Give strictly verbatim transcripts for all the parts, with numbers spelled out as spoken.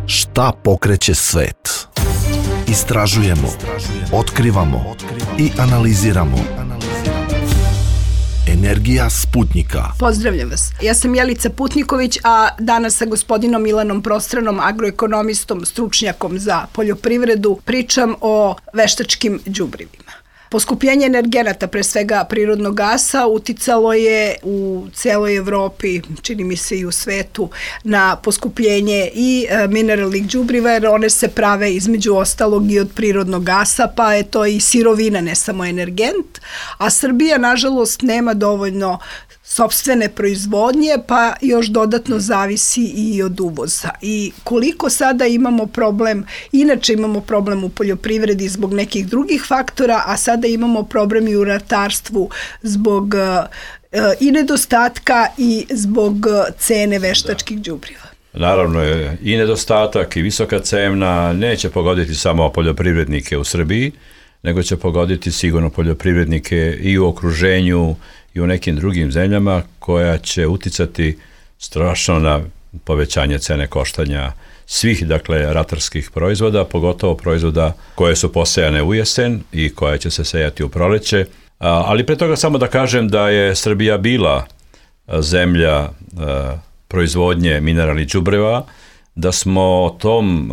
Šta pokreće svet? Istražujemo, otkrivamo i analiziramo. Energija Sputnjika. Pozdravljam vas. Ja sam Jelica Putniković, a danas sa gospodinom Milanom Prostranom, agroekonomistom, stručnjakom za poljoprivredu, pričam o veštačkim đubrivima. Poskupljenje energenata, pre svega prirodnog gasa, uticalo je u celoj Evropi, čini mi se i u svetu, na poskupljenje i mineralnih đubriva, jer one se prave između ostalog i od prirodnog gasa, pa je to i sirovina, ne samo energent, a Srbija, nažalost, nema dovoljno sopstvene proizvodnje, pa još dodatno zavisi i od uvoza. I koliko sada imamo problem, inače imamo problem u poljoprivredi zbog nekih drugih faktora, a sada imamo problem i u ratarstvu zbog uh, i nedostatka i zbog cene veštačkih đubriva. Naravno je i nedostatak i visoka cena neće pogoditi samo poljoprivrednike u Srbiji, nego će pogoditi sigurno poljoprivrednike i u okruženju i u nekim drugim zemljama, koja će uticati strašno na povećanje cene koštanja svih, dakle, ratarskih proizvoda, pogotovo proizvoda koje su posejane u jesen i koje će se sejati u proleće. Ali pre toga samo da kažem da je Srbija bila zemlja proizvodnje mineralnih đubriva, da smo o tom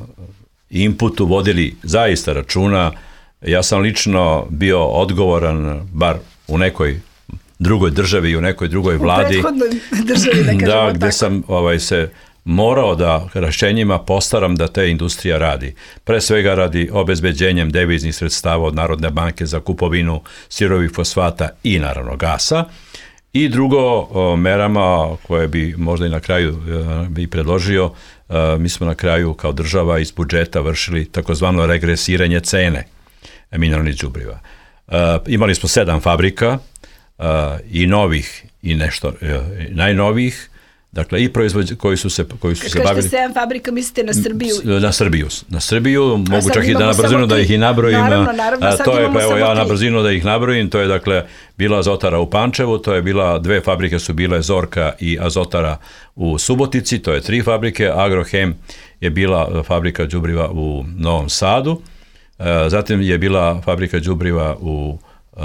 inputu vodili zaista računa. Ja sam lično bio odgovoran, bar u nekoj drugoj državi i u nekoj drugoj vladi, u prethodnoj državi, da kažemo da, tako. gde sam ovaj, se morao da rešenjima postaram da te industrija radi. Pre svega radi obezbeđenjem deviznih sredstava od Narodne banke za kupovinu sirovih fosfata i naravno gasa. I drugo, o, merama koje bi možda i na kraju e, bi predložio, e, mi smo na kraju kao država iz budžeta vršili takozvano regresiranje cene mineralnih đubriva. E, imali smo sedam fabrika, Uh, i novih i nešto uh, najnovijih, dakle i proizvođači koji su se koji su Kažete se bavili. sedam fabrika, mislite na Srbiju? Na Srbiju, na Srbiju, mogu čak i da na brzinu da ih i nabrojim. Naravno, naravno, a, to je pa evo ja na brzinu da ih nabrojim, to je dakle bila Azotara u Pančevu, to je bila dve fabrike su bile Zorka i Azotara u Subotici, to je tri fabrike, Agrohem je bila fabrika đubriva u Novom Sadu, uh, zatim je bila fabrika đubriva u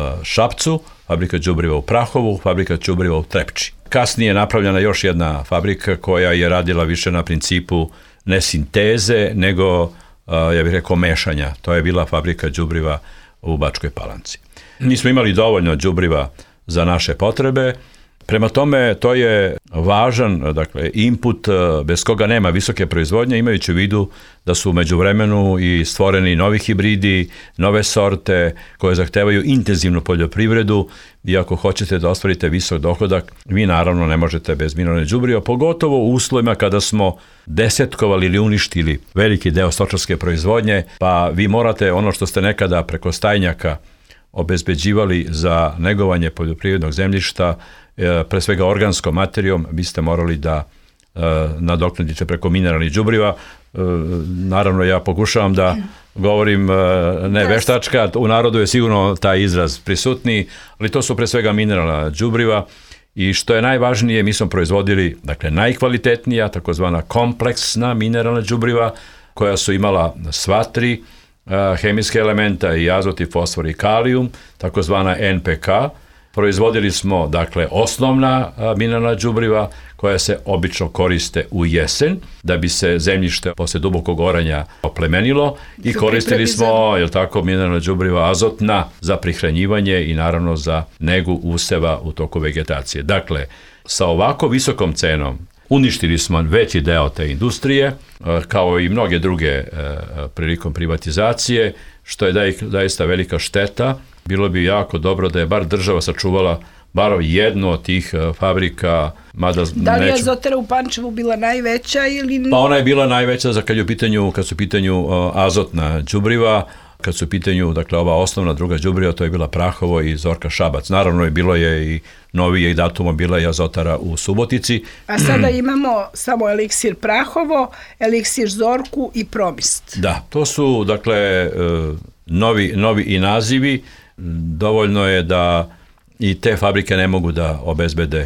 Šapcu, fabrika đubriva u Prahovu, fabrika đubriva u Trepči. Kasnije je napravljena još jedna fabrika koja je radila više na principu ne sinteze, nego, ja bih rekao, mešanja. To je bila fabrika đubriva u Bačkoj Palanci. Mi smo imali dovoljno đubriva za naše potrebe. Prema tome, to je važan, dakle, input bez koga nema visoke proizvodnje, imajući u vidu da su u međuvremenu i stvoreni novi hibridi, nove sorte koje zahtevaju intenzivnu poljoprivredu i ako hoćete da ostvarite visok dohodak, vi naravno ne možete bez mineralnih đubriva, pogotovo u uslovima kada smo desetkovali ili uništili veliki deo stočarske proizvodnje, pa vi morate ono što ste nekada preko stajnjaka obezbeđivali za negovanje poljoprivrednog zemljišta, pre svega organskom materijom, vi ste morali da e, nadoknadite preko mineralnih đubriva. E, naravno, ja pokušavam da govorim e, ne veštačka, u narodu je sigurno taj izraz prisutniji, ali to su pre svega mineralna đubriva i što je najvažnije, mi smo proizvodili, dakle, najkvalitetnija, takozvana kompleksna mineralna đubriva, koja su imala sva tri e, hemijske elementa, i azot, i fosfor, i kalijum, takozvana en pe ka. Proizvodili smo, dakle, osnovna mineralna đubriva koja se obično koriste u jesen da bi se zemljište posle dubokog oranja oplemenilo i koristili smo, jel tako, mineralna đubriva azotna za prihranjivanje i naravno za negu useva u toku vegetacije. Dakle, sa ovako visokom cenom uništili smo veći deo te industrije, kao i mnoge druge prilikom privatizacije, što je zaista velika šteta. Bilo bi jako dobro da je bar država sačuvala bar jednu od tih fabrika, mada da li je neću... Azotara u Pančevu bila najveća ili... Pa ona je bila najveća za kad je u pitanju, kad su u pitanju uh, azotna đubriva, kad su u pitanju, dakle, ova osnovna druga đubriva, to je bila Prahovo i Zorka Šabac. Naravno je bilo je i novije i datuma, bila je Azotara u Subotici. A sada imamo samo eliksir Prahovo, eliksir Zorku i Promist. Da, to su, dakle, uh, novi, novi i nazivi. Dovoljno je da i te fabrike ne mogu da obezbede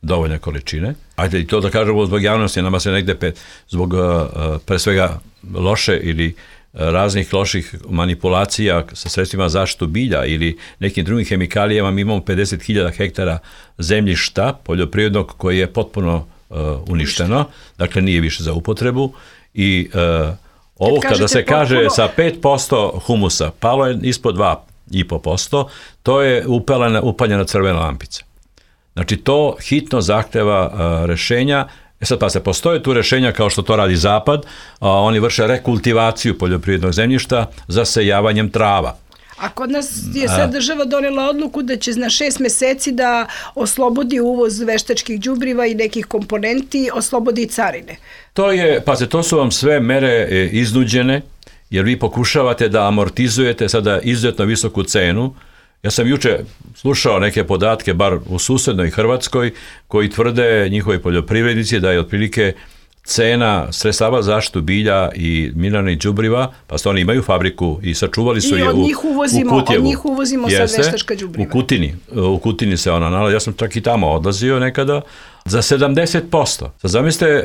dovoljne količine. Ajde i to da kažemo zbog javnosti, nama se negde pe, zbog uh, pre svega loše ili raznih loših manipulacija sa sredstvima zaštitu bilja ili nekim drugim hemikalijama, mi imamo pedeset hiljada hektara zemljišta poljoprivrednog koji je potpuno uh, uništeno, dakle nije više za upotrebu i uh, ovo kada se potpuno... kaže sa pet posto humusa, palo je ispod dva i po posto, to je upaljena, upaljena crvena lampica. Znači to hitno zahteva uh, rešenja. E sad pa se postoje tu rešenja kao što to radi Zapad, a oni vrše rekultivaciju poljoprivrednog zemljišta zasejavanjem trava. A kod nas je sad država donela odluku da će na šest meseci da oslobodi uvoz veštačkih đubriva i nekih komponenti, oslobodi carine. To je, pa se to su vam sve mere iznuđene, jer vi pokušavate da amortizujete sada izuzetno visoku cenu. Ja sam juče slušao neke podatke, bar u susednoj Hrvatskoj, koji tvrde njihovi poljoprivrednici da je otprilike cena sredstava zaštitu bilja i mineralnih đubriva, pa što oni imaju fabriku i sačuvali su I je u, njih uvozimo, u Kutjevu. Od njih uvozimo sad veštačka đubriva. U Kutini, u Kutini se ona nalazi, ja sam čak i tamo odlazio nekada, za sedamdeset posto. Sad zamislite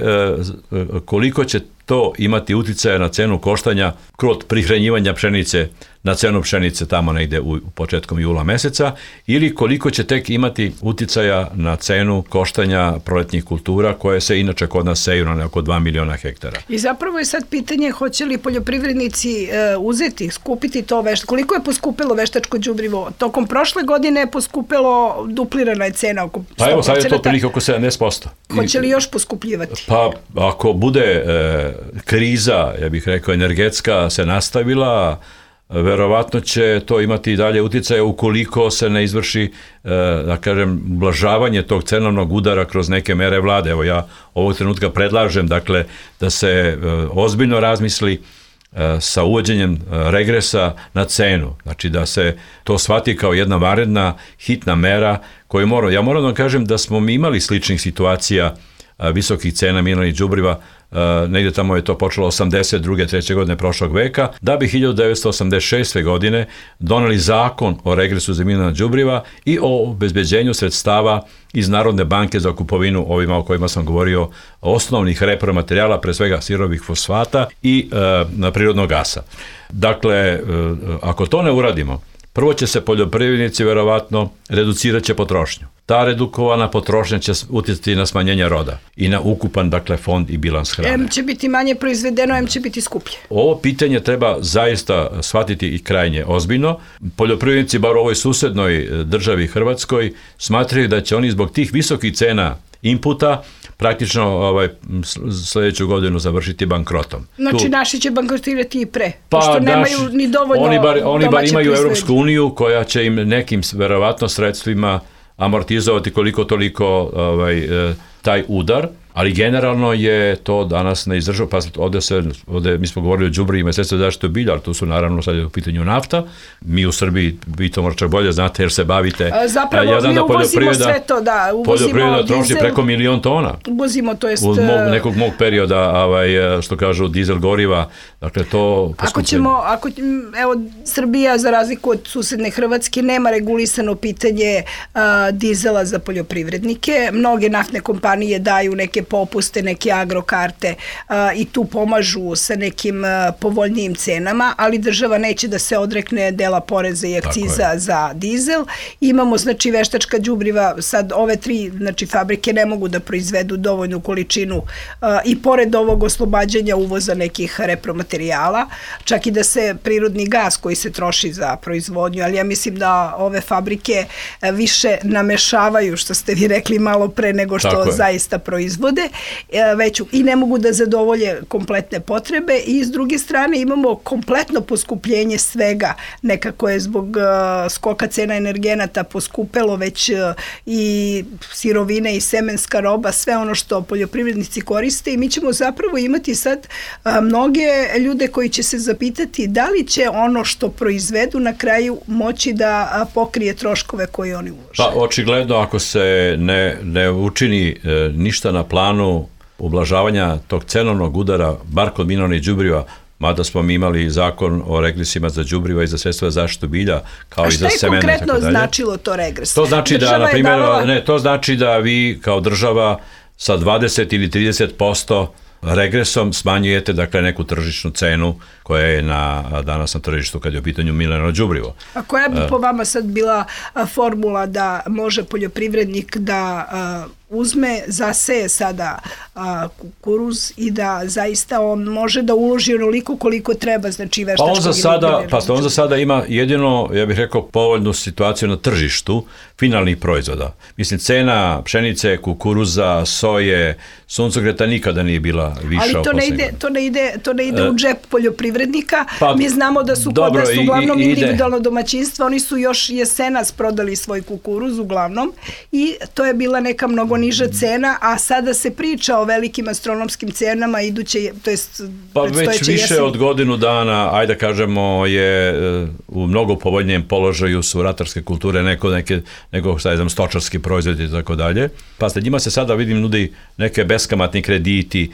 koliko će to imati uticaja na cenu koštanja kod prihranjivanja pšenice na cenu pšenice tamo negde u početkom jula meseca ili koliko će tek imati uticaja na cenu koštanja proletnih kultura koje se inače kod nas seju na oko dva miliona hektara. I zapravo je sad pitanje hoće li poljoprivrednici e, uzeti, skupiti to veštačko. Koliko je poskupilo veštačko đubrivo? Tokom prošle godine je poskupilo, duplirana je cena oko sto posto. Pa evo sad je to prilike oko sedamdeset posto. Hoće li još poskupljivati? Pa ako bude e, kriza, ja bih rekao energetska, se nastavila, verovatno će to imati i dalje uticaje ukoliko se ne izvrši, da kažem, ublažavanje tog cenovnog udara kroz neke mere vlade. Evo ja ovog trenutka predlažem, dakle, da se ozbiljno razmisli sa uvođenjem regresa na cenu. Znači da se to shvati kao jedna vanredna, hitna mera koju moram. Ja moram da vam kažem da smo mi imali sličnih situacija visokih cena mineralnih đubriva, uh, negdje tamo je to počelo osamdeset druge treće godine prošlog veka, da bi hiljadu devetsto osamdeset šeste godine doneli zakon o regresu za mineralna đubriva i o obezbeđenju sredstava iz Narodne banke za kupovinu ovima o kojima sam govorio, osnovnih repromaterijala, pre svega sirovih fosfata i uh, prirodnog gasa. Dakle, uh, ako to ne uradimo, prvo će se poljoprivrednici verovatno reducirat će potrošnju. Ta redukovana potrošnja će utjecati na smanjenje roda i na ukupan, dakle, fond i bilans hrane. M će biti manje proizvedeno, M će biti skuplje. Ovo pitanje treba zaista shvatiti i krajnje ozbiljno. Poljoprivrednici, bar u ovoj susednoj državi Hrvatskoj, smatraju da će oni zbog tih visokih cena inputa praktično ovaj, sljedeću godinu završiti bankrotom. Znači, tu, naši će bankrotirati i pre, pa pošto naši, nemaju ni dovoljno oni bar, oni bar imaju proizvedi. Europsku uniju koja će im nekim verovatno sredstvima amortizovati koliko toliko ovaj, taj udar, ali generalno je to danas neizdrživo. Pa ovde se, ovde mi smo govorili o đubrivima i sredstva za zaštitu bilja, ali tu su naravno sad u pitanju nafta. Mi u Srbiji, vi to možda bolje znate jer se bavite. A, zapravo ja znam mi da uvozimo sve to, da. Poljoprivreda troši preko milion tona. Uvozimo, to jest... U mog, nekog mog perioda, ovaj, što kažu, dizel goriva, dakle to... Ako ćemo, ako, evo, Srbija, za razliku od susedne Hrvatske, nema regulisano pitanje a, dizela za poljoprivrednike. Mnoge naftne kompanije daju neke popuste, neke agrokarte a, i tu pomažu sa nekim a, povoljnijim cenama, ali država neće da se odrekne dela poreza i akciza za dizel. Imamo, znači, veštačka đubriva, sad ove tri, znači, fabrike ne mogu da proizvedu dovoljnu količinu a, i pored ovog oslobađanja uvoza nekih repromaterijala, čak i da se prirodni gas koji se troši za proizvodnju, ali ja mislim da ove fabrike više namešavaju, što ste vi rekli malo pre, nego što zaista proizvode, već i ne mogu da zadovolje kompletne potrebe i s druge strane imamo kompletno poskupljenje svega, nekako je zbog uh, skoka cena energenata poskupelo već uh, i sirovine i semenska roba, sve ono što poljoprivrednici koriste i mi ćemo zapravo imati sad uh, mnoge ljude koji će se zapitati da li će ono što proizvedu na kraju moći da uh, pokrije troškove koje oni ulože. Pa očigledno ako se ne, ne učini uh, ništa na planu ublažavanja tog cenovnog udara, bar kod mineralnih đubriva, mada smo mi imali zakon o regresima za đubriva i za sredstva za zaštitu bilja, kao i za semena. A šta je konkretno značilo to regres? To znači država da, na primjer, davala... ne, to znači da vi kao država sa dvadeset ili trideset posto regresom smanjujete, dakle, neku tržišnu cenu koja je na, danas na tržištu kad je u pitanju mineralno đubrivo. A koja bi po vama sad bila formula da može poljoprivrednik da uzme, zaseje sada a, kukuruz i da zaista on može da uloži onoliko koliko treba, znači veštačkog pa on za sada, pa on za sada ima jedino, ja bih rekao, povoljnu situaciju na tržištu finalnih proizvoda. Mislim, cena pšenice, kukuruza, soje, suncokreta nikada nije bila viša. Ali to ne ide, to ne ide, to ne ide u džep poljoprivrednika. Pa, mi znamo da su dobro, kod nas uglavnom i, i, individualno domaćinstva, oni su još jesenas prodali svoj kukuruz uglavnom i to je bila neka mnogo niža cena, a sada se priča o velikim astronomskim cenama iduće, to jest pa već više jesen. Od godinu dana, ajde da kažemo, je u mnogo povoljnijem položaju su ratarske kulture neko, neke, nego šta je znam, stočarski proizvodi i tako dalje. Pa ste njima se sada, vidim, nudi neke beskamatni krediti.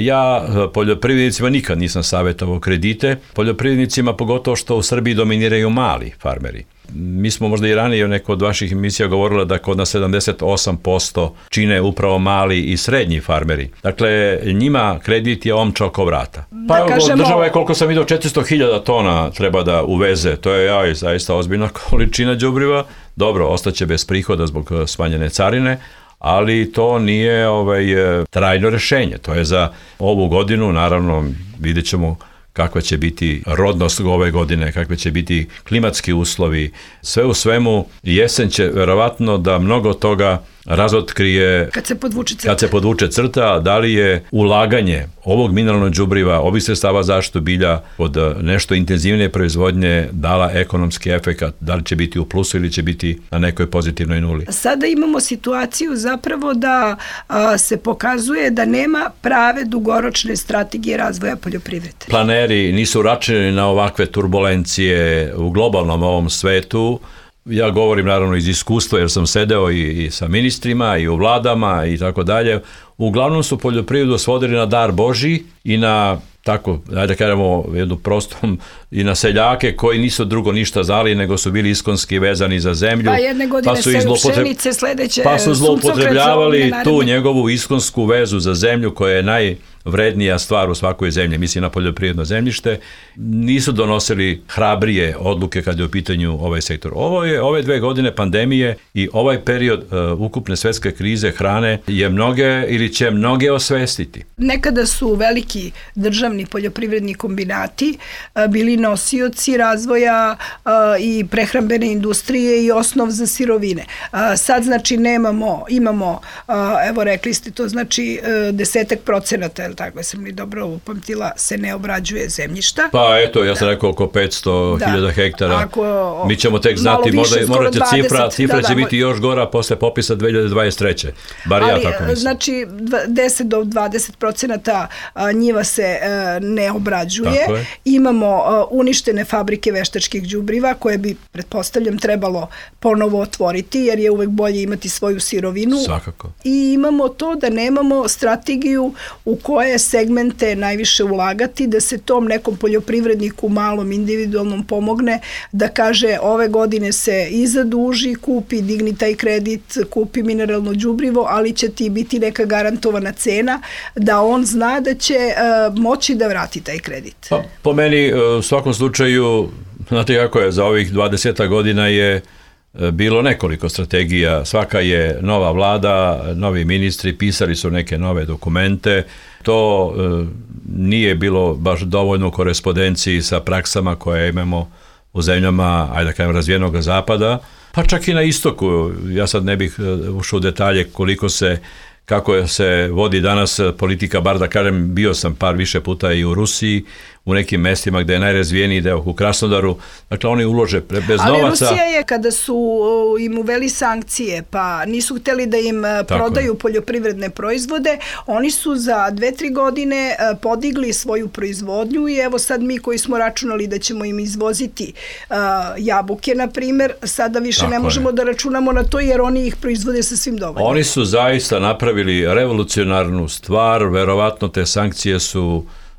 Ja poljoprivrednicima nikad nisam savjetovao kredite, poljoprivrednicima pogotovo što u Srbiji dominiraju mali farmeri. Mi smo možda i ranije u neko od vaših emisija govorila da kod nas sedamdeset osam posto čine upravo mali i srednji farmeri. Dakle, njima kredit je omča oko vrata. Pa da kažemo, država je, koliko sam vidio, četiristo hiljada tona treba da uveze. To je ja, zaista ozbiljna količina đubriva. Dobro, ostaće bez prihoda zbog smanjene carine, ali to nije ovaj, trajno rešenje. To je za ovu godinu, naravno vidjet ćemo kakva će biti rodnost ove godine, kakve će biti klimatski uslovi. Sve u svemu, jesen će verovatno da mnogo toga razotkrije kad se podvuče crta. Kad se podvuče crta, da li je ulaganje ovog mineralnog đubriva, ovih sredstava zaštitu bilja od nešto intenzivnije proizvodnje dala ekonomski efekat, da li će biti u plusu ili će biti na nekoj pozitivnoj nuli. Sada imamo situaciju zapravo da a, se pokazuje da nema prave dugoročne strategije razvoja poljoprivrede. Planeri nisu računali na ovakve turbulencije u globalnom ovom svetu. Ja govorim naravno iz iskustva jer sam sedeo i, i sa ministrima i u vladama i tako dalje. Uglavnom su poljoprivredu svodili na dar Božji i na, tako, ajde da kažemo jednu prostom, i na seljake koji nisu drugo ništa znali, nego su bili iskonski vezani za zemlju. Pa jedne godine pa su seju pšenice, sledeće pa su zloupotrebljavali tu njegovu iskonsku vezu za zemlju koja je naj vrednija stvar u svakoj zemlji, mislim na poljoprivredno zemljište, nisu donosili hrabrije odluke kad je u pitanju ovaj sektor. Ovo je, ove dve godine pandemije i ovaj period uh, ukupne svetske krize hrane je mnoge ili će mnoge osvestiti. Nekada su veliki državni poljoprivredni kombinati uh, bili nosioci razvoja uh, i prehrambene industrije i osnov za sirovine. Uh, sad znači nemamo, imamo, uh, evo rekli ste to, znači uh, desetak procenata, tako sam li dobro upamtila, se ne obrađuje zemljišta. Pa eto, ja sam rekao oko petsto hiljada hektara. Ako, mi ćemo tek znati, možda, možda će cifra, cifra da, će da, biti još gora posle popisa dve hiljade dvadeset treće. Bar ali, ja tako mislim. Znači, deset do dvadeset procenata njiva se ne obrađuje. Imamo uništene fabrike veštačkih đubriva koje bi, pretpostavljam, trebalo ponovo otvoriti, jer je uvek bolje imati svoju sirovinu. Svakako. I imamo to da nemamo strategiju u koje segmente najviše ulagati, da se tom nekom poljoprivredniku malom individualnom pomogne, da kaže ove godine se i zaduži, kupi, digni taj kredit, kupi mineralno đubrivo, ali će ti biti neka garantovana cena da on zna da će uh, moći da vrati taj kredit. Pa, po meni u svakom slučaju, znate kako je, za ovih dvadeset godina je bilo nekoliko strategija, svaka je nova vlada, novi ministri, pisali su neke nove dokumente, to e, nije bilo baš dovoljno u korespondenciji sa praksama koje imamo u zemljama, ajde da kažem, razvijenog zapada, pa čak i na istoku. Ja sad ne bih ušao u detalje koliko se, kako se vodi danas politika, bar da kažem, bio sam par više puta i u Rusiji, u nekim mestima gde je najrazvijeniji deo, u Krasnodaru, dakle oni ulože bez ali novaca. Ali Rusija je, kada su im uveli sankcije, pa nisu hteli da im tako prodaju je. poljoprivredne proizvode, oni su za dve, tri godine podigli svoju proizvodnju i evo sad mi koji smo računali da ćemo im izvoziti uh, jabuke, na primer, sada više tako ne možemo je. da računamo na to jer oni ih proizvode sa svim dovoljno. Oni su zaista napravili revolucionarnu stvar, verovatno te sankcije su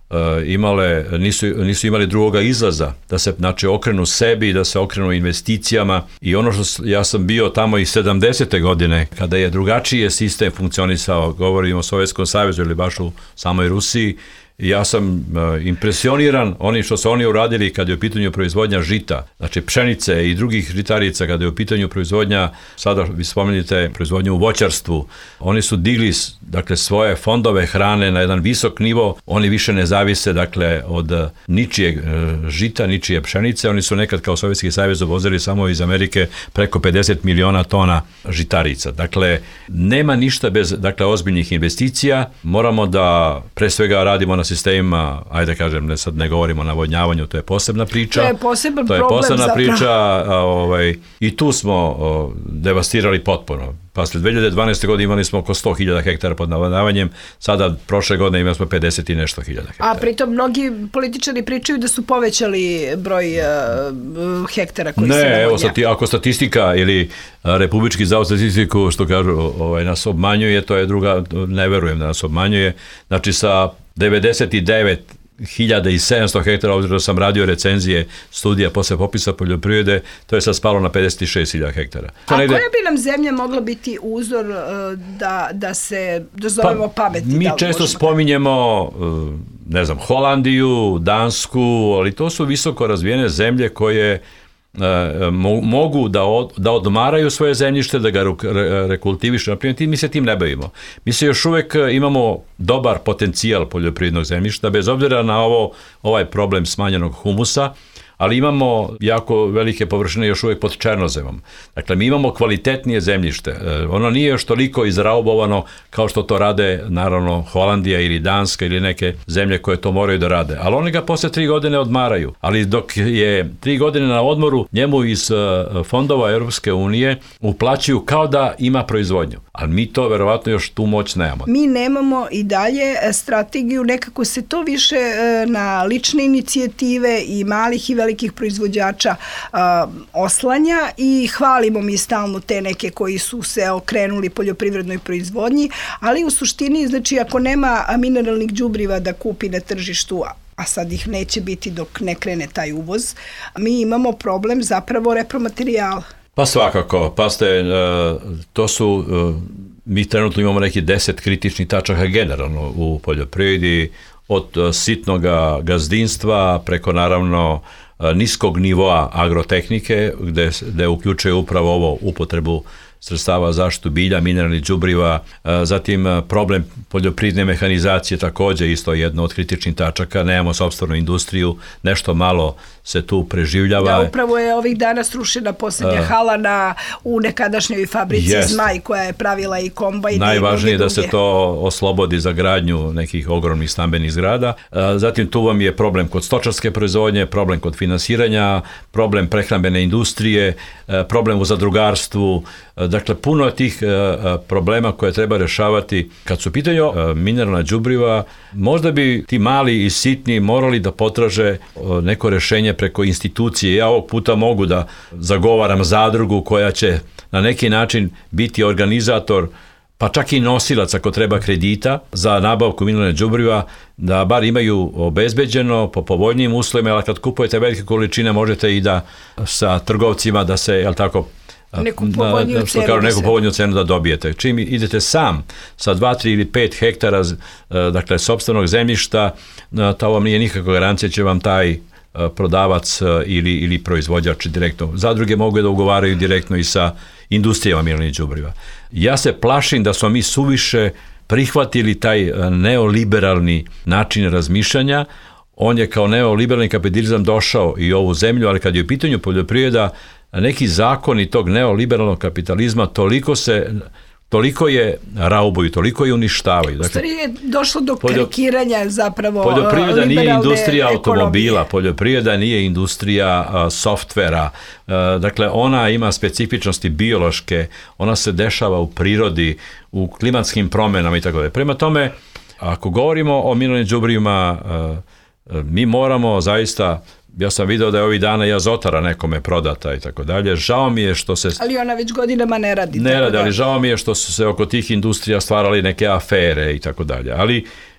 imale, nisu, nisu imali drugoga izlaza, da se znači okrenu sebi, da se okrenu investicijama i ono što ja sam bio tamo i sedamdesete godine kada je drugačiji sistem funkcionisao, govorimo o Sovjetskom savezu ili baš u samoj Rusiji. Ja sam uh, impresioniran onim što su oni uradili kada je u pitanju proizvodnja žita, znači pšenice i drugih žitarica, kada je u pitanju proizvodnja, sada vi spomenite proizvodnju u voćarstvu. Oni su digli dakle, svoje fondove hrane na jedan visok nivo, oni više ne zavise dakle, od ničijeg uh, žita, ničije pšenice. Oni su nekad kao Sovjetski savez uvozili samo iz Amerike preko pedeset miliona tona žitarica. Dakle, nema ništa bez dakle, ozbiljnih investicija. Moramo da pre svega radimo na sistemima, ajde kažem, ne, sad ne govorimo o navodnjavanju, to je posebna priča. To je poseban to je problem posebna zapravo. priča, a, ovaj, i tu smo o, devastirali potpuno. Pa sled dve hiljade dvanaeste. godine imali smo oko sto hiljada hektara pod navodnjavanjem, sada prošle godine imali smo pedeset i nešto hiljada hektara. A pritom mnogi političari pričaju da su povećali broj uh, hektara koji ne, se navodnja. Ne, evo stati, ako statistika ili a, Republički zavod za statistiku, što kažu, ovaj, nas obmanjuje, to je druga, ne verujem da nas obmanjuje, znači sa devedeset devet hiljada sedamsto hektara, obzirom da sam radio recenzije studija posle popisa poljoprivrede, to je sad spalo na pedeset šest hiljada hektara. A negde... koja bi nam zemlja mogla biti uzor da, da se dozovemo pa, pameti? Mi da često možemo? spominjemo, ne znam, Holandiju, Dansku, ali to su visoko razvijene zemlje koje mogu da, od, da odmaraju svoje zemljište, da ga rekultivišu. Mi se tim ne bavimo. Mi se još uvek imamo dobar potencijal poljoprivrednog zemljišta, bez obzira na ovo, ovaj problem smanjenog humusa, ali imamo jako velike površine još uvek pod černozemom. Dakle, mi imamo kvalitetnije zemljište. Ono nije još toliko izraubovano kao što to rade, naravno, Holandija ili Danska ili neke zemlje koje to moraju da rade. Ali oni ga posle tri godine odmaraju. Ali dok je tri godine na odmoru, njemu iz fondova Europske unije uplaćuju kao da ima proizvodnju. Ali mi to verovatno još tu moć nemamo. Mi nemamo i dalje strategiju, nekako se to više na lične inicijative i malih i velikih proizvođača a, oslanja i hvalimo mi stalno te neke koji su se okrenuli poljoprivrednoj proizvodnji, ali u suštini, znači, ako nema mineralnih đubriva da kupi na tržištu, a sad ih neće biti dok ne krene taj uvoz, mi imamo problem zapravo repromaterijala. Pa svakako, pa ste, to su, mi trenutno imamo neki deset kritičnih tačaka generalno u poljoprivredi, od sitnog gazdinstva preko naravno niskog nivoa agrotehnike, gde, gde uključuje upravo ovo upotrebu sredstava zaštitu bilja, mineralnih đubriva, zatim problem poljoprivredne mehanizacije, takođe isto jedno od kritičnih tačaka, nemamo sopstvenu industriju, nešto malo se tu preživljava. Da, upravo je ovih dana srušena posljednja uh, hala na, u nekadašnjoj fabrici jest. Zmaj, koja je pravila i kombajne. Najvažnije je da se to oslobodi za gradnju nekih ogromnih stambenih zgrada. Zatim tu vam je problem kod stočarske proizvodnje, problem kod finansiranja, problem prehrambene industrije, problem u zadrugarstvu. Dakle, puno je tih problema koje treba rešavati. Kad su u pitanju mineralna đubriva, možda bi ti mali i sitni morali da potraže neko rešenje preko institucije. Ja ovog puta mogu da zagovaram zadrugu koja će na neki način biti organizator, pa čak i nosilac ako treba kredita za nabavku mineralne đubriva, da bar imaju obezbeđeno po povoljnijim uslovima, ali kad kupujete velike količine možete i da sa trgovcima da se, jel tako, neku povoljniju cenu, kao neku povoljniju cenu da dobijete. Čim idete sam sa dva, tri ili pet hektara, dakle, sopstvenog zemljišta, to vam nije nikakva garancija, će vam taj prodavac ili, ili proizvođač direktno. Zadruge mogu da ugovaraju direktno i sa industrijama mineralnih đubriva. Ja se plašim da smo mi suviše prihvatili taj neoliberalni način razmišljanja. On je kao neoliberalni kapitalizam došao i ovu zemlju, ali kad je u pitanju poljoprivreda, neki zakoni tog neoliberalnog kapitalizma toliko se toliko je raubuju, toliko je uništavaju. Dakle, u stvari je došlo do poljo... karikiranja zapravo poljoprivreda nije industrija ekonomije. Automobila, poljoprivreda nije industrija uh, softvera, uh, dakle ona ima specifičnosti biološke, ona se dešava u prirodi, u klimatskim promenama i tako dalje. Prema tome, ako govorimo o mineralnim đubrivima, uh, uh, mi moramo zaista, ja sam video da je ovih dana i azotara nekome prodata i tako dalje. Žao mi je što se... Ali ona već godinama ne radi. Ne radi, ali žao mi je što su se oko tih industrija stvarali neke afere i tako dalje. Ali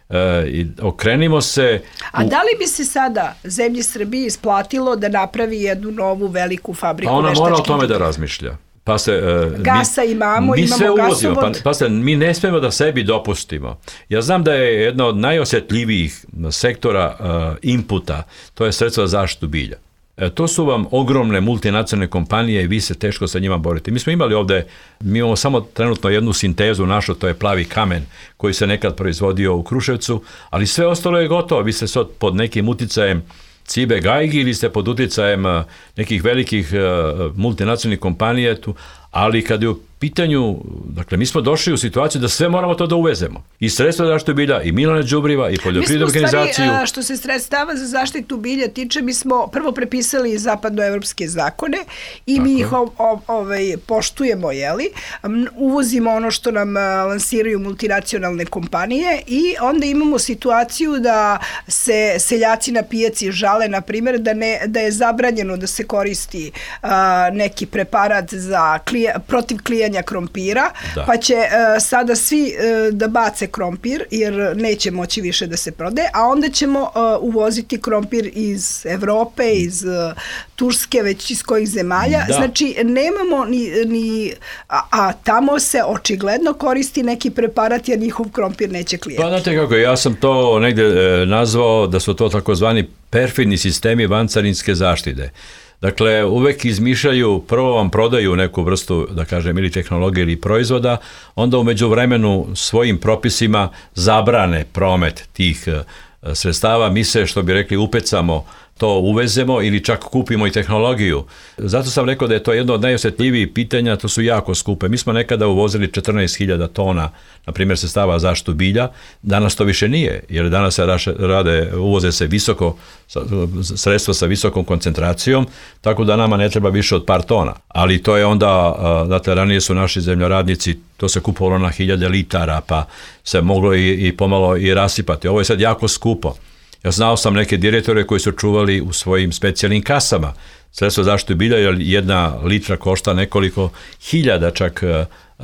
E, i okrenimo se... A da li bi se sada zemlji Srbiji isplatilo da napravi jednu novu veliku fabriku veštačkih đubriva? Pa ona mora o tome da razmišlja. Pa se, uh, Gasa mi, imamo, mi imamo sve uvozimo, gasovod. pa, pa se, mi ne smemo da sebi dopustimo. Ja znam da je jedna od najosjetljivijih sektora uh, inputa, to je sredstva za zaštitu bilja. E, to su vam ogromne multinacionalne kompanije i vi se teško sa njima borite. Mi smo imali ovde, mi imamo samo trenutno jednu sintezu našu, to je plavi kamen koji se nekad proizvodio u Kruševcu, ali sve ostalo je gotovo. Vi ste sad pod nekim uticajem Cibe Gajgi ili ste pod uticajem nekih velikih multinacionalnih kompanija tu, ali kad je u pitanju, dakle, mi smo došli u situaciju da sve moramo to da uvezemo. I sredstva za zaštitu bilja, i mineralna đubriva, i poljoprivrednu organizaciju. Mi smo stvari, što se sredstava za zaštitu bilja tiče, mi smo prvo prepisali zapadnoevropske zakone i tako, mi ih o, o, ovaj, poštujemo, jeli? Uvozimo ono što nam lansiraju multinacionalne kompanije i onda imamo situaciju da se seljaci na pijaci žale, na primjer, da, ne, da je zabranjeno da se koristi a, neki preparat za klija, protiv klijanja krompira, da. Pa će uh, sada svi uh, da bace krompir, jer neće moći više da se prodaje, a onda ćemo uh, uvoziti krompir iz Evrope, iz uh, Turske, već iz kojih zemalja. Da. Znači, nemamo ni, ni a, a tamo se očigledno koristi neki preparat, jer njihov krompir neće klijati. Pa znate kako, ja sam to negde e, nazvao da su to takozvani perfidni sistemi vancarinske zaštite. Dakle, uvek izmišljaju, prvo vam prodaju neku vrstu, da kažem, ili tehnologije ili proizvoda, onda u međuvremenu svojim propisima zabrane promet tih sredstava, mi se, što bi rekli, upecamo, to uvezemo ili čak kupimo i tehnologiju. Zato sam rekao da je to jedno od najosjetljivijih pitanja, to su jako skupe. Mi smo nekada uvozili četrnaest hiljada tona, na primjer, sredstava za zaštitu bilja, danas to više nije, jer danas se rade, uvoze se visoko, sredstva sa visokom koncentracijom, tako da nama ne treba više od par tona. Ali to je onda, znate, ranije su naši zemljoradnici, to se kupovalo na hiljade litara, pa se moglo i, i pomalo i rasipati. Ovo je sad jako skupo. Ja znao sam neke direktore koji su čuvali u svojim specijalnim kasama sredstva za zaštitu bilja, jer jedna litra košta nekoliko hiljada čak uh, uh,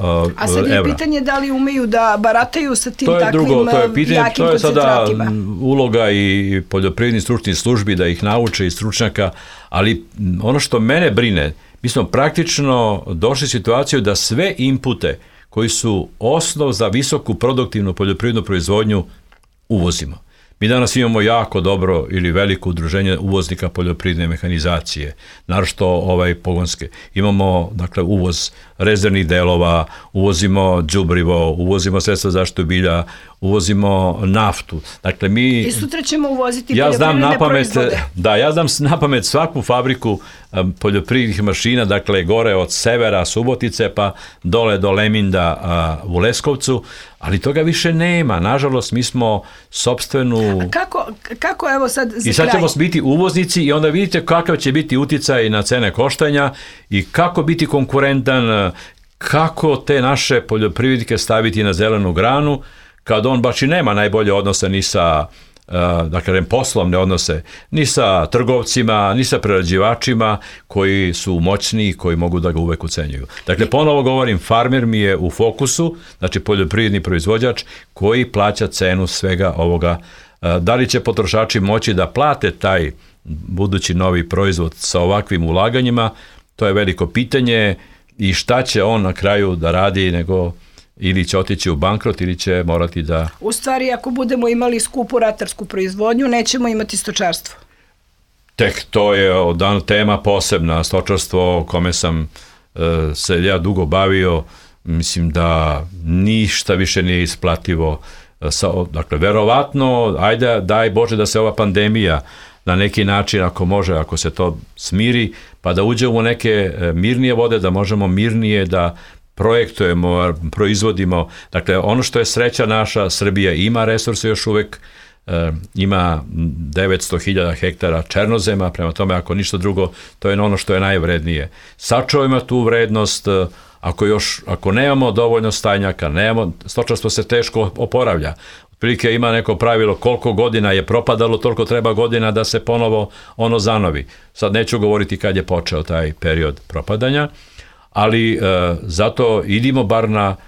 A sad je evra. Pitanje da li umeju da barataju sa tim to je takvim drugo, to je pitanje, jakim to je sada uloga i i poljoprivrednih stručnih službi da ih nauče i stručnjaka, ali ono što mene brine, mi smo praktično došli u situaciju da sve inpute koji su osnov za visoku produktivnu poljoprivrednu proizvodnju uvozimo. Mi danas imamo jako dobro ili veliko udruženje uvoznika poljoprivredne mehanizacije, naročito ovaj pogonske. Imamo, dakle, uvoz rezervnih delova, uvozimo đubrivo, uvozimo sredstva za zaštitu bilja, uvozimo naftu. Dakle, mi... I sutra ćemo uvoziti ja poljoprivredne proizvode. Da, ja znam na pamet svaku fabriku um, poljoprivrednih mašina, dakle, gore od severa Subotice pa dole do Leminda uh, u Leskovcu, ali toga više nema. Nažalost, mi smo sopstvenu... A kako, kako evo sad za I sad ćemo kraj? biti uvoznici i onda vidite kakav će biti uticaj na cene koštanja i kako biti konkurentan, kako te naše poljoprivrednike staviti na zelenu granu, kad on baš i nema najbolje odnose ni sa, da kažem, poslovne odnose, ni sa trgovcima, ni sa prerađivačima koji su moćni, koji mogu da ga uvek ucenjuju. Dakle, ponovo govorim, farmer mi je u fokusu, znači poljoprivredni proizvođač koji plaća cenu svega ovoga. Da li će potrošači moći da plate taj budući novi proizvod sa ovakvim ulaganjima, to je veliko pitanje i šta će on na kraju da radi, nego ili će otići u bankrot ili će morati da... U stvari, ako budemo imali skupu ratarsku proizvodnju, nećemo imati stočarstvo. Tek to je dan tema posebna, stočarstvo o kome sam uh, se ja dugo bavio, mislim da ništa više nije isplativo. Sa, dakle, verovatno, ajde, daj Bože da se ova pandemija na neki način, ako može, ako se to smiri, pa da uđemo u neke mirnije vode, da možemo mirnije da projektujemo, proizvodimo. Dakle, ono što je sreća naša, Srbija ima resurse još uvek, e, ima devetsto hiljada hektara černozema, prema tome, ako ništa drugo, to je ono što je najvrednije. Sačuvajmo tu vrednost, ako još, ako nemamo dovoljno stajnjaka, nemamo, stočarstvo se teško oporavlja. Otprilike ima neko pravilo koliko godina je propadalo, toliko treba godina da se ponovo ono zanovi. Sad neću govoriti kad je počeo taj period propadanja, ali e, zato idimo bar na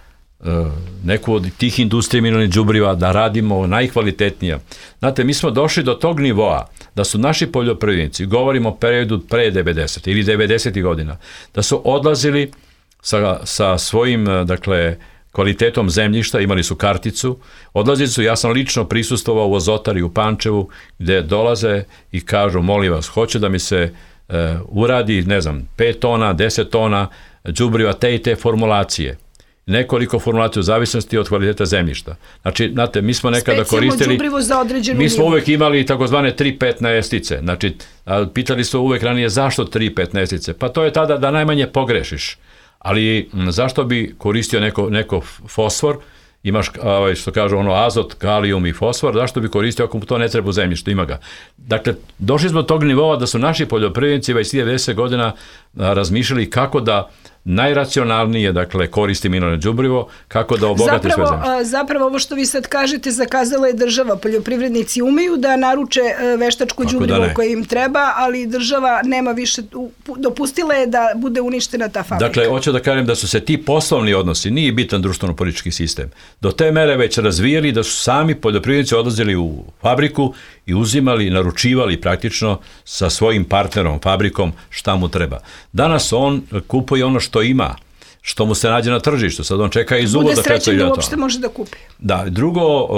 neku od tih industrija mineralnih đubriva, da radimo najkvalitetnija. Znate, mi smo došli do tog nivoa da su naši poljoprivrednici, govorimo o periodu pre devedesetih ili devedesetih godina, da su odlazili sa, sa svojim, dakle, kvalitetom zemljišta, imali su karticu, odlazili su, ja sam lično prisustvovao u Azotari u Pančevu, gde dolaze i kažu, molim vas, hoće da mi se e, uradi, ne znam, pet tona, deset tona đubriva te i te formulacije. Nekoliko formulacija u zavisnosti od kvaliteta zemljišta. Znači, znate, mi smo nekada koristili, mi smo uvek imali takozvane tri petnaestice. Znači, pitali su uvek ranije zašto tri petnaestice? Pa to je tada da najmanje pogrešiš. Ali zašto bi koristio neko, neko fosfor, imaš, što kažu, ono, azot, kalijum i fosfor, zašto bi koristio ako to ne treba u zemljištu, ima ga. Dakle, došli smo do tog nivoa da su naši poljoprivrednici već devedeset godina razmišljali kako da najracionalnije, dakle, koristi mineralno đubrivo, kako da obogati sve zemljište. Zapravo, ovo što vi sad kažete, zakazala je država. Poljoprivrednici umeju da naruče veštačko đubrivo koje im treba, ali država nema više, dopustila je da bude uništena ta fabrika. Dakle, hoću da kažem da su se ti poslovni odnosi, nije bitan društveno-politički sistem, do te mere već razvijali da su sami poljoprivrednici odlazili u fabriku i uzimali, naručivali praktično sa svojim partnerom, fabrikom, šta mu treba. Danas on kupuje ono što ima, što mu se nađe na tržištu, sad on čeka iz uvoza. Bude srećen da uopšte može da kupi. Da, drugo,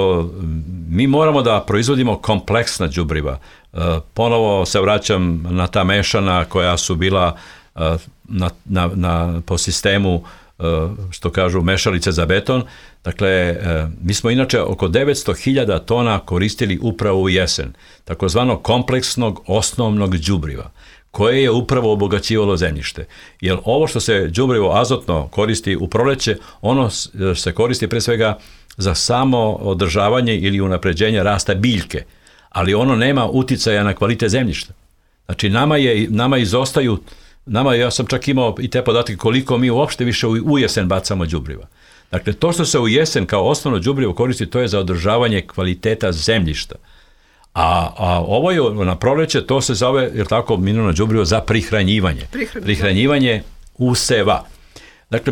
mi moramo da proizvodimo kompleksna đubriva. Ponovo se vraćam na ta mešana koja su bila na, na, na, po sistemu, što kažu, mešalice za beton. Dakle, mi smo inače oko devetsto hiljada tona koristili upravo u jesen, takozvano kompleksnog osnovnog đubriva, koje je upravo obogaćivalo zemljište. Jer ovo što se đubrivo azotno koristi u proleće, ono se koristi pre svega za samo održavanje ili unapređenje rasta biljke, ali ono nema uticaja na kvalitet zemljišta. Znači, nama, je, nama izostaju, nama, ja sam čak imao i te podatke koliko mi uopšte više u jesen bacamo đubriva. Dakle, to što se u jesen kao osnovno đubrivo koristi, to je za održavanje kvaliteta zemljišta. A, a ovo je na proleće, to se zove, jer tako, mineralno đubrivo za prihranjivanje. Prihranjivanje. Prihranjivanje useva. Dakle,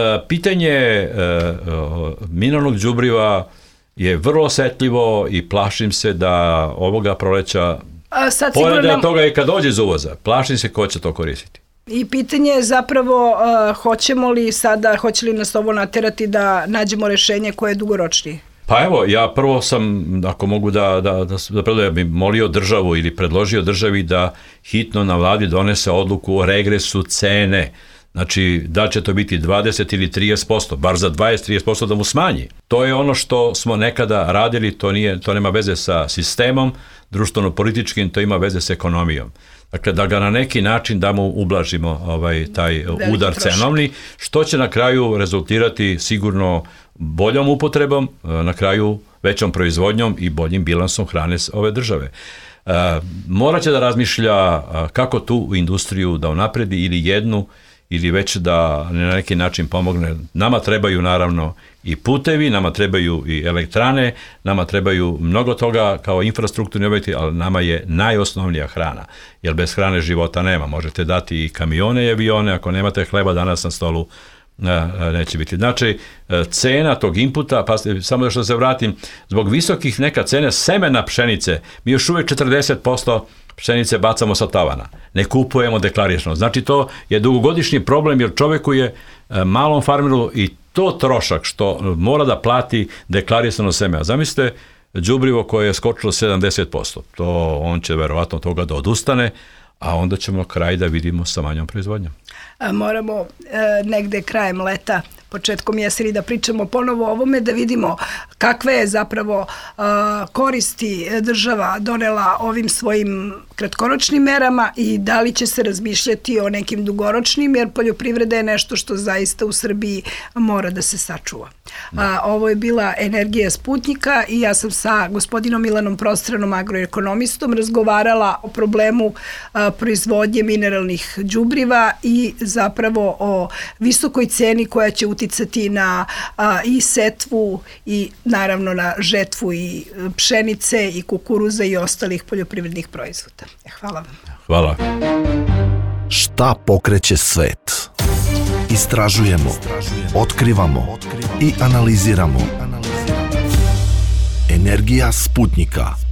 pitanje mineralnog đubriva je vrlo osetljivo i plašim se da ovoga proleća, pored nam... toga i kad dođe iz uvoza, plašim se ko će to koristiti. I pitanje je zapravo uh, hoćemo li sada, hoće li nas ovo naterati da nađemo rešenje koje je dugoročnije? Pa evo, ja prvo sam, ako mogu da, da, da, da predložim, bi molio državu ili predložio državi da hitno na vladi donese odluku o regresu cene. Znači, da će to biti dvadeset ili trideset posto, bar za dvadeset do trideset posto da mu smanji. To je ono što smo nekada radili, to, nije, to nema veze sa sistemom, društveno-političkim, to ima veze sa ekonomijom. Dakle, da ga na neki način da mu ublažimo ovaj, taj veliki udar trošak cenovni, što će na kraju rezultirati sigurno boljom upotrebom, na kraju većom proizvodnjom i boljim bilansom hrane ove države. E, morat će da razmišlja kako tu industriju da unapredi ili jednu, ili već da na neki način pomogne. Nama trebaju naravno i putevi, nama trebaju i elektrane, nama trebaju mnogo toga kao infrastrukturni objekti, ali nama je najosnovnija hrana, jer bez hrane života nema. Možete dati i kamione i avione, ako nemate hleba danas na stolu, neće biti. Znači, cena tog inputa, pa samo da što se vratim, zbog visokih neka cene semena pšenice, mi još uvijek četrdeset posto pšenice bacamo sa tavana. Ne kupujemo deklarisano. Znači, to je dugogodišnji problem, jer čoveku je malom farmeru i to trošak što mora da plati deklarisano seme. A zamislite, đubrivo koje je skočilo sedamdeset posto. To on će verovatno toga da odustane, a onda ćemo kraj da vidimo sa manjom proizvodnjom. Moramo e, negde krajem leta, početkom jeseni da pričamo ponovo o ovome, da vidimo kakve je zapravo uh, koristi država donela ovim svojim kratkoročnim merama i da li će se razmišljati o nekim dugoročnim, jer poljoprivreda je nešto što zaista u Srbiji mora da se sačuva. Uh, ovo je bila Energija Sputnjika i ja sam sa gospodinom Milanom Prostranom, agroekonomistom, razgovarala o problemu uh, proizvodnje mineralnih đubriva i zapravo o visokoj ceni koja će uticati na a, i setvu i naravno na žetvu i pšenice i kukuruza i ostalih poljoprivrednih proizvoda. Hvala vam. Hvala. Šta pokreće svet? Istražujemo, otkrivamo i analiziramo. Energija Sputnika.